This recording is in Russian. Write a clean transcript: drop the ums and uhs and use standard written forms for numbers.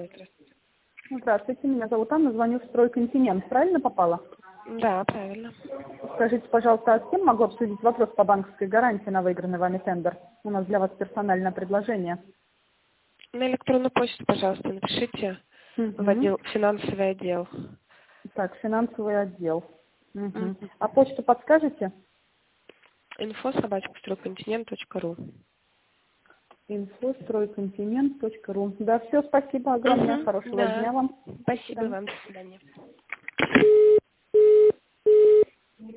здравствуйте. Здравствуйте, меня зовут Анна, звоню в «Стройконтинент». Правильно попала? Да, правильно. Скажите, пожалуйста, а с кем могу обсудить вопрос по банковской гарантии на выигранный вами тендер? У нас для вас персональное предложение. На электронную почту, пожалуйста, напишите в отдел, в финансовый отдел. Так, финансовый отдел. Мгм. А почту подскажете? info@стройконтинент.ру. info@стройконтинент.ру. Да, все, спасибо огромное. Хорошего Да. дня вам. До Спасибо свидания. вам. До свидания.